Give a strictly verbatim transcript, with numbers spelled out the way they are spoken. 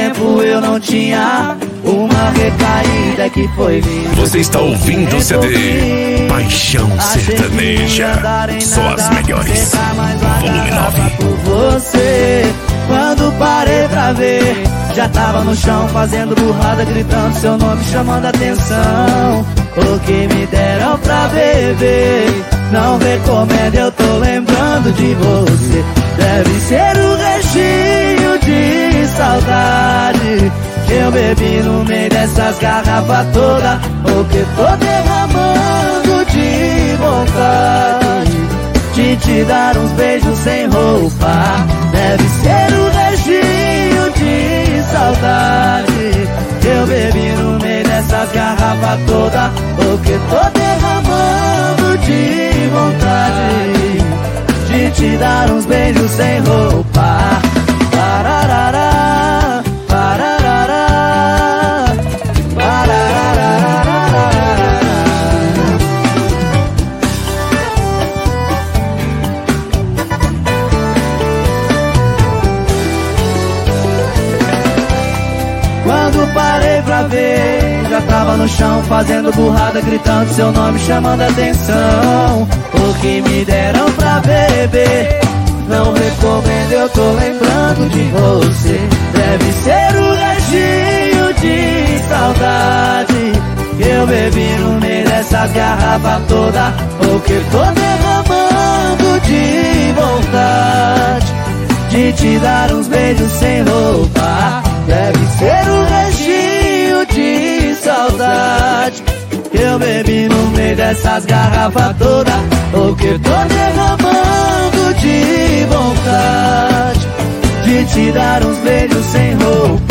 tempo eu não tinha uma recaída que foi minha. Você está ouvindo o C D Paixão Sertaneja. Só as melhores. Volume nove. Por você, quando parei pra ver, já tava no chão fazendo burrada, gritando seu nome, chamando atenção. O que me deram pra beber, não recomendo, eu tô lembrando de você. Deve ser o restinho de saudade que eu bebi no meio dessas garrafas todas. O que tô derramando de vontade de te dar uns beijos sem roupa. Deve ser o restinho de saudade que eu bebi no meio dessas garrafas todas. O que tô derramando de vontade de te dar uns beijos sem roupa. Pararará, pararará, pararará. Quando parei pra ver, já tava no chão fazendo burrada, gritando seu nome, chamando atenção. O que me deram pra beber, não recomendo, eu tô lembrando de você. Deve ser o restinho de saudade que eu bebi no meio dessas garrafas todas. O que tô derramando de vontade de te dar uns beijos sem roupa. Deve ser o restinho de saudade que eu bebi no meio dessas garrafas todas. O que tô derramando de vontade de te dar uns beijos sem roupa.